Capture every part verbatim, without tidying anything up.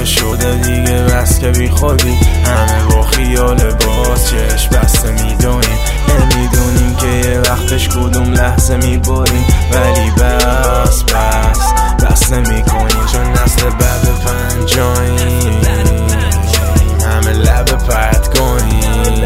شده دیگه بس که بی خودی، همه با خیال باز چشم بسته میدونیم، نمیدونیم که یه وقتش کدوم لحظه میبریم، ولی بس بس بس نمیکنیم چون نسل بعد پنجاییم، همه لب پرت کنیم،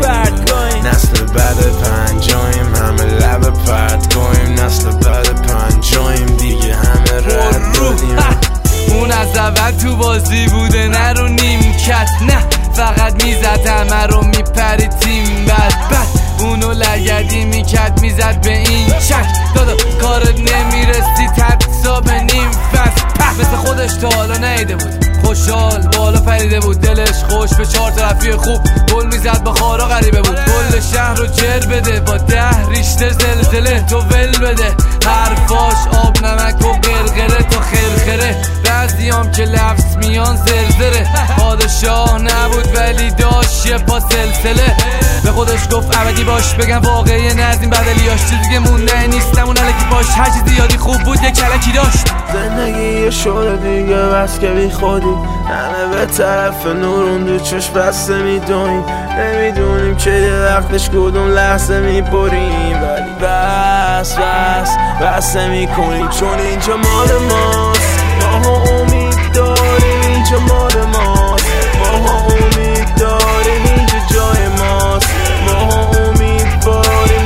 نسل بعد پنجاییم، همه لب پرت کنیم، نسل بعد پنجاییم دیگه همه رد دادیم. اون از اول تو بازی بوده نه رو نیمکت، نه فقط میزد همه رو میپری تیم بد بد، اونو لگدی میکرد میزد به این چک، دادا کارت نمیرسی تدسا به نیم فست په، مثل خودش تا حالا نیده بود، خوشحال بالا پریده بود، دلش خوش به چهار طرفی خوب، گل میزد با خارا غریبه بود، کل شهر رو جر بده با ده ریشتر زلزله، تو ول بده حرفاش آب نمک و قرقره تا خرخره، بعضیام که لفظ میان زرزره، پادشاه نبود ولی داشت یه پا سلسله، به خودش گفت ابدی باش، بگم واقعی نه از این بدلیاش، چیزی که مونده نیستم اون الکی باش، هر چیزی یادی خوب بود یه کلکی داشت. زندگی شده دیگه بس که بی خودی، همه به طرف نورون دو چشم بسته میدونیم، نمیدونیم که یه وقتش کدوم لحظه میبریم، ولی بس بس بس نمیکنیم چون اینجا مال ماست، ماها امید داریم اینجا مال ماست، ماها امید داریم اینجا جای ماست، ماها امید باریم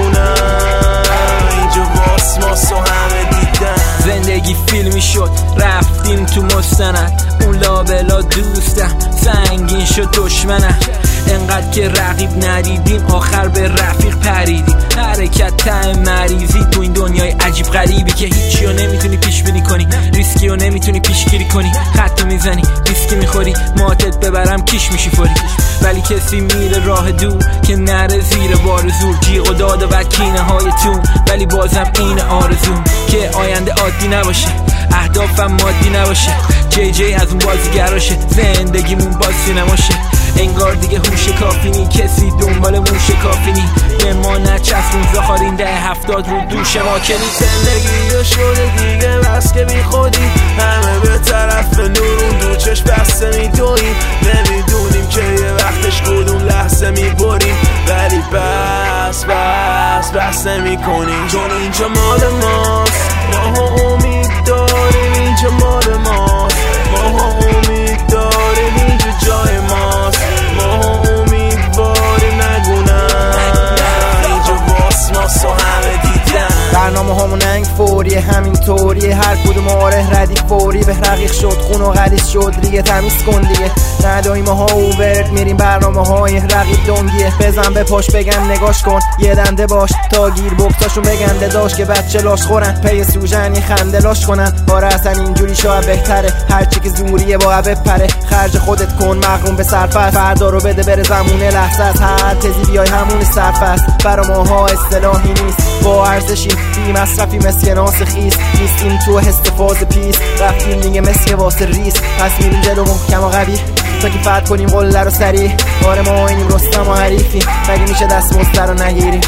نگونم اینجا واس ماست و همه دیدن. زندگی فیلمی شد رفتیم تو مستند، اون لابلا دوستم سنگین شد دشمنم، انقدر که رقیب ندیدیم آخر به رفیق پریدیم، حرکت ته مریضی تو این دنیای عجیب غریبی که هیچی رو نمیتونی پیش بینی کنی، ریسکی رو نمیتونی پیشگیری کنی، خطو میزنی ریسکی میخوری، ماتت ببرم کیش میشی فوری، ولی کسی میره راه دور که نره زیر بار زور، جیغ و داد و کینه های تون، ولی بازم این آرزوم که آینده عادی نباشه، اهدافم مادی نباشه، جی جی از اون بازیگراشه، زندگیمون باز سینماشه، انگار دیگه هوش کافی نی، کسی دنبال موش کافی نی، به ما نچسبون زخارین ده هفتاد رو دوش ما کنی. زندگی شده دیگه بس که بی خودی، همه به طرف نورون دو چشم بسته میدونیم، نمیدونیم که یه وقتش کدوم لحظه میبریم، ولی بس بس بس نمیکنیم چون اینجا مال ماست، ماها امید داریم اینجا مال ماست، ماها امید داریم اینجا جای ماست، ماها امید باریم نگونم اینجا واس ماست و همه دیدن. برنامه همون انگ فوریه همین طوریه، هر کدوم آره ردی فوری به رقیق شد، خون و غلیظ شد ریگه تمیز کن دیگه، نداییم ها اوورد میریم برنامه های رقیب دنگیه، بزن به پاش بگن نگاش کن یه دنده باش تا گیر بکتاشون بگنده داشت که بچه لاش خورن، پی سوژن یه خنده لاش کنن، آره اصلا اینجوری شاید بهتره، هرچی که زوریه باید بپره، خرج خودت کن مغروم به صرف، فردا رو بده بره زمونه لحظه از هر تزی بیای همون صرف است، برا ماها اصطلاحی نیست با ارزشیم، بی مصرفی مسک ناس خیس، نیستیم تو استفاز پیس، رفتیم دیگه مسک واسه ریس، پس میریم جلو محکم و قوی تا که فتح کنیم قله رو سریع، آره ما اینیم رستم و حریفی، مگه میشه دست مستر رو نگیریم.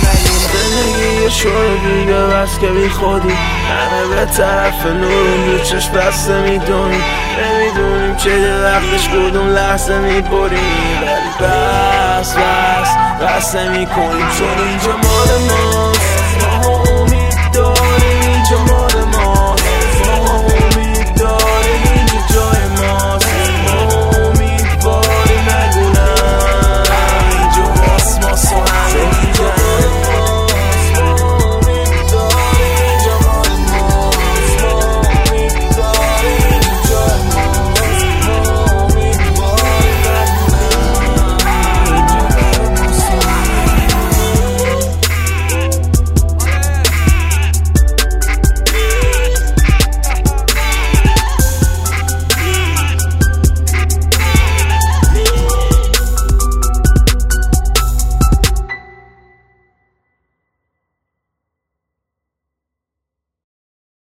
زندگی شده دیگه بس که بی خودی، همه به طرف نورون دو چشم بسته میدونیم، نمیدونیم که یه وقتش کدوم لحظه میبریم، ولی بس بس بس نمیکنیم چون اینجا مال ماست، ماها امید